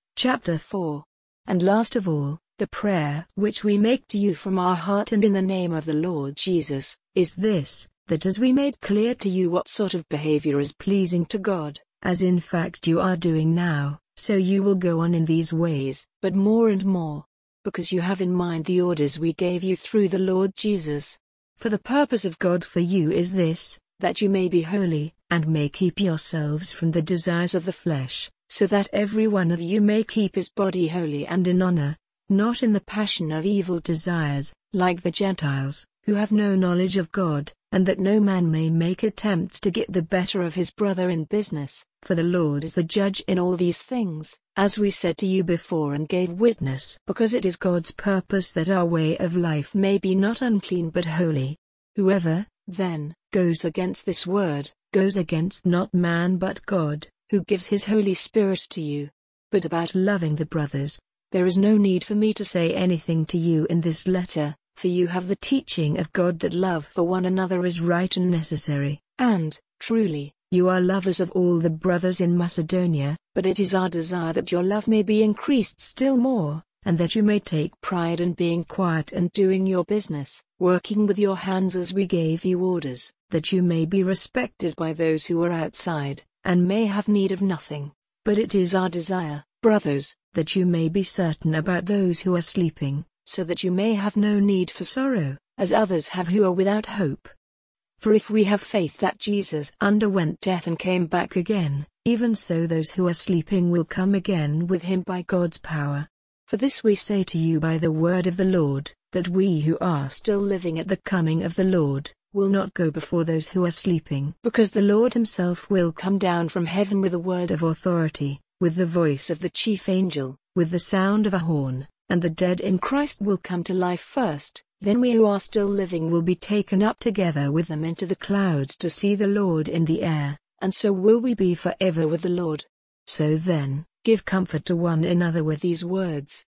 Chapter 4. And last of all, the prayer which we make to you from our heart and in the name of the Lord Jesus, is this, that as we made clear to you what sort of behavior is pleasing to God, as in fact you are doing now, so you will go on in these ways, but more and more, because you have in mind the orders we gave you through the Lord Jesus. For the purpose of God for you is this, that you may be holy, and may keep yourselves from the desires of the flesh, so that every one of you may keep his body holy and in honor, not in the passion of evil desires, like the Gentiles, who have no knowledge of God, and that no man may make attempts to get the better of his brother in business, for the Lord is the judge in all these things, as we said to you before and gave witness. Because it is God's purpose that our way of life may be not unclean but holy. Whoever, then, goes against this word, goes against not man but God, who gives his Holy Spirit to you. But about loving the brothers, there is no need for me to say anything to you in this letter, for you have the teaching of God that love for one another is right and necessary, and, truly, you are lovers of all the brothers in Macedonia, but it is our desire that your love may be increased still more, and that you may take pride in being quiet and doing your business, working with your hands as we gave you orders, that you may be respected by those who are outside, and may have need of nothing. But it is our desire, brothers, that you may be certain about those who are sleeping, so that you may have no need for sorrow, as others have who are without hope. For if we have faith that Jesus underwent death and came back again, even so those who are sleeping will come again with him by God's power. For this we say to you by the word of the Lord, that we who are still living at the coming of the Lord, will not go before those who are sleeping. Because the Lord himself will come down from heaven with a word of authority, with the voice of the chief angel, with the sound of a horn, and the dead in Christ will come to life first. Then we who are still living will be taken up together with them into the clouds to see the Lord in the air, and so will we be forever with the Lord. So then, give comfort to one another with these words.